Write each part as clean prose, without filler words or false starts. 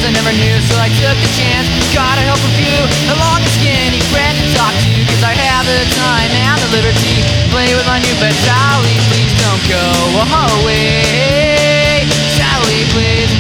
I never knew, so I took the chance. Gotta help a few, a long and skinny friend to talk to, cause I have the time and the liberty to play with my new pet. Sally, please don't go away. Sally, please.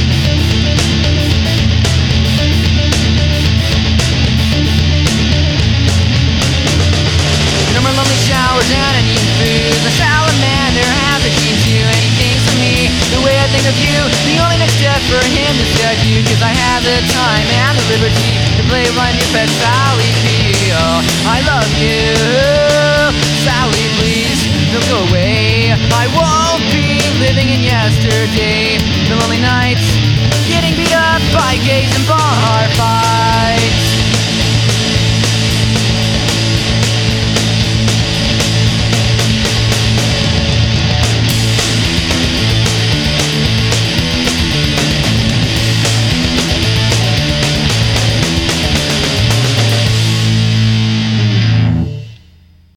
No more lonely showers and uneaten food. The salamander has a key to anything for me. The way I think of you, the only next step for him to set you, cause I have the time and the liberty to play with my new pet. Sally P. Oh, I love you. Sally, please don't go away. I won't be living in yesterday. The lonely nights, getting beat up by gays and